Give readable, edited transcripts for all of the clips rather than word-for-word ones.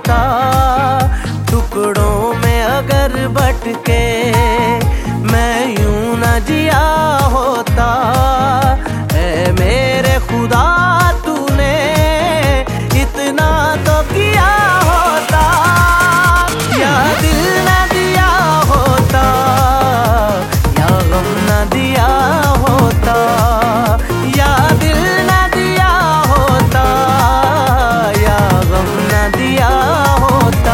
होता, टुकड़ों में अगर बटके मैं यूं न जिया होता। ऐ मेरे खुदा तूने इतना तो किया होता, या दिल न दिया होता, या गम न दिया होता, या दिल न दिया होता, या गम न दिया होता।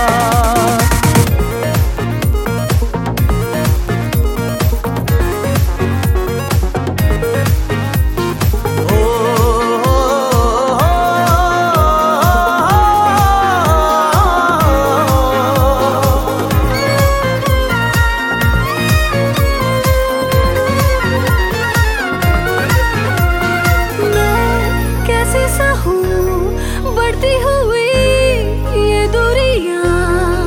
बढ़ती हुई ये दूरियां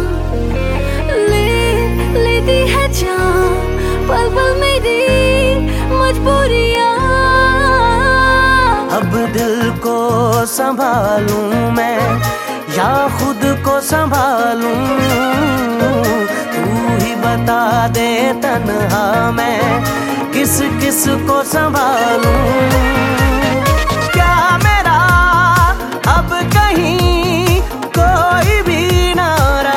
लेती है जान, पल पल मेरी मजबूरियां। अब दिल को संभालूं मैं या खुद को संभालूं, तू ही बता दे तन्हा मैं किस किस को संभालूं। अब कहीं कोई भी ना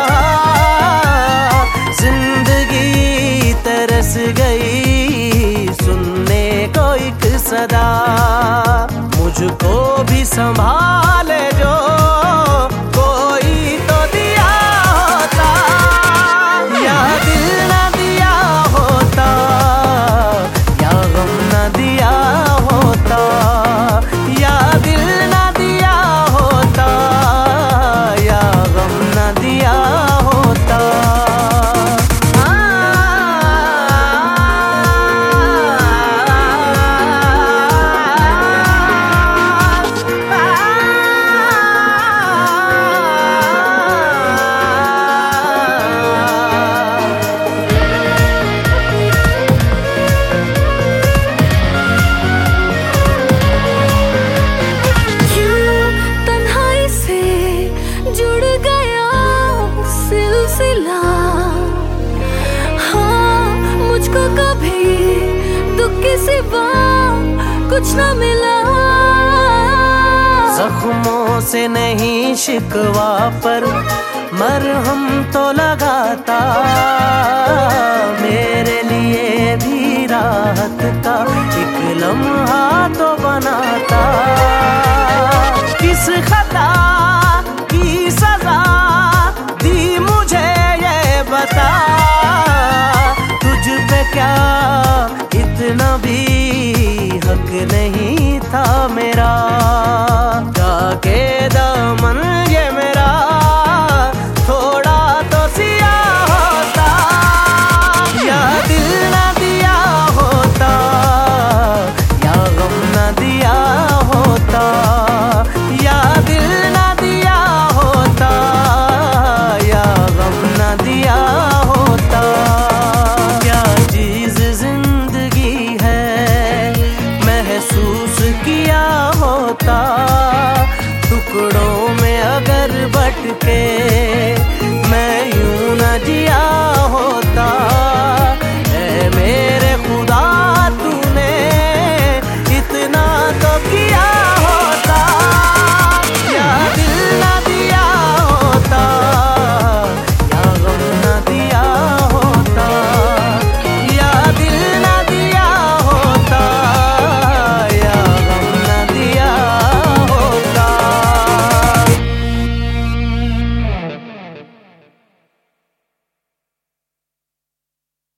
रहा, जिंदगी तरस गई सुनने को एक सदा। मुझको भी संभाले जो कोई तो दिया होता, या दिल न दिया होता, या गम न दिया होता, या दिल न दिया होता, या गम न दिया होता। हाँ, मुझको कभी दुख के सिवा कुछ न मिला। जख्मों से नहीं शिकवा पर मरहम तो लगाता, मेरे लिए भी राहत का एक लम्हा तो बनाता। किस खता की सजा दी मुझे ये बता, तुझ पे क्या इतना भी हक नहीं था मेरा। जाके दामन ये मेरा थोड़ा तो सिया होता, या दिल न दिया होता, या गम न दिया होता, या दिल न दिया होता, या गम न दिया होता। क्या चीज जिंदगी है महसूस किया होता, टुकड़ों में अगर बटके मैं यूं न जिया होता।